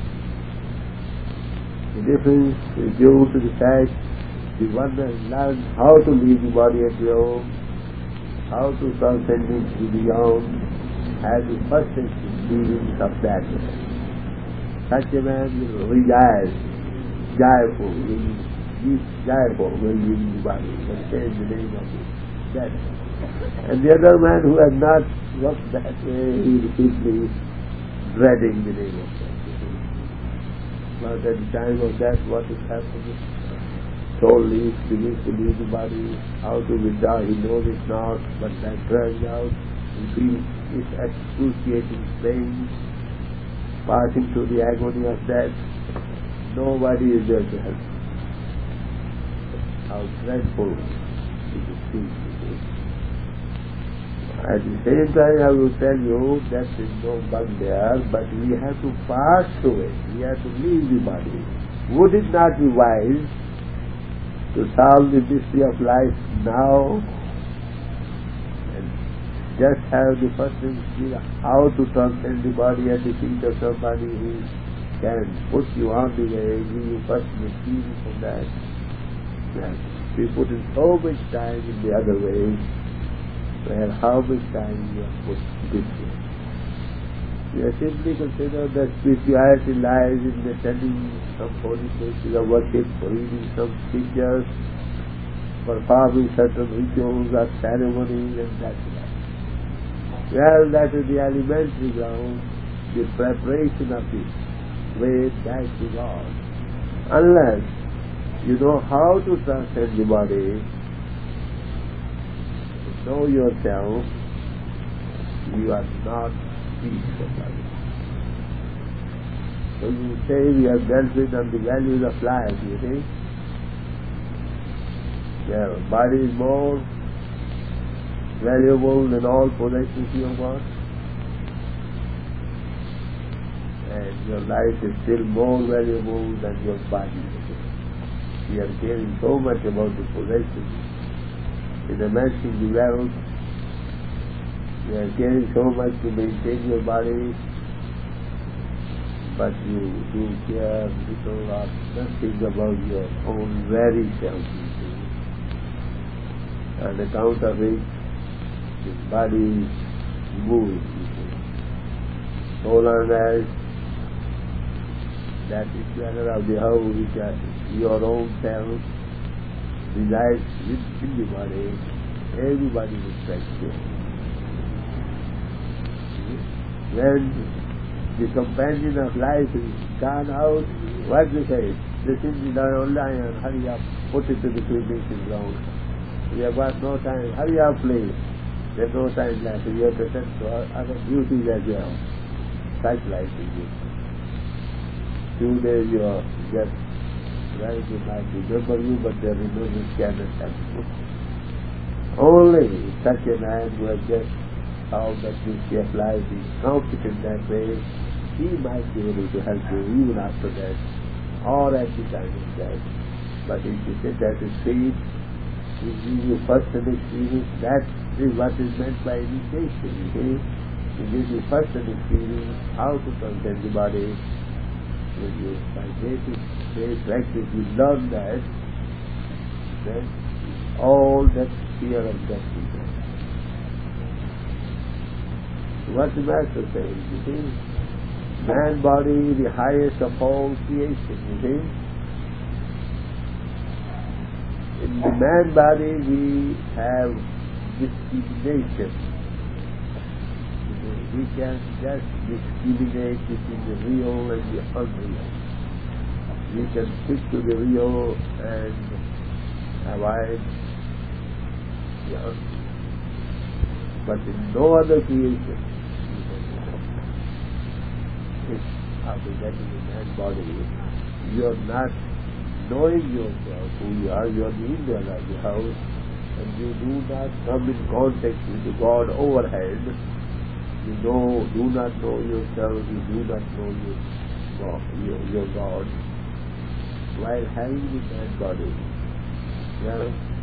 The difference is due to the fact the one has learned how to leave the body at will, how to transcend into the beyond, has the first experience of that. Such a man will rejoice, joyful, will be joyful, will leave the body, will change the name of it. That. And the other man who has not worked that way, he will simply dreading the name of that. But at the time of death, what is happening? Soul leaves, begins to leave the body. How to withdraw, he knows it not, but that turns out, he feels this excruciating pain, passing through the agony of death. Nobody is there to help. How dreadful it is. At the same time, I will tell you that there is no bugbear, but we have to pass through it. We have to leave the body. Would it not be wise to solve the mystery of life now and just have the person see how to transcend the body at the feet of somebody who can put you on the way, give you personal experience from that? Yes. We put in so much time in the other way, where how much time you have put this way. We are simply consider that spirituality lies in attending some holy places of worship, reading some scriptures, performing certain rituals or ceremonies, and that's that. Well, that is the elementary ground, the preparation of the way back to God. Unless you know how to transcend the body, know yourself, you are not peaceful. So you say we have dealt with on the values of life, you think? Your body is more valuable than all possessions you have got, and your life is still more valuable than your body. We are caring so much about the possessions, in amassing the wealth. You are caring so much to maintain your body, but you do care little or nothing about your own very self. On account of it, the body moves. So long as that square of the house which is your own self resides within the body, everybody respects you. When the companion of life is gone out, what do you say? This is the lion, hurry up, put it to the cremation ground. We have got no time, hurry up please. There's no time left, we have to attend to other duties as well. Such life is it. 2 days you are just right, you might remember you, but their remembrance cannot help you. Only such a man who has just found that mystery of life is competent that way, he might be able to help you even after death or at the time of death. But if you sit at his feet, he gives you personal experience. That is what is meant by initiation, you see. He gives you personal experience how to transcend the body. When you, by day practice, you learn that, then all that fear of death is gone. What the Master says, you see, man body, the highest of all creation, you see. In the man body we have discrimination. We can just discriminate between the real and the unreal. We can stick to the real and avoid the unreal. But in no other creation, if after getting a man's body, you are not knowing yourself who you are in the energy house, and you do not come in contact with the God overhead. You do not know yourself, you do not know your God, while having the man's body. Well,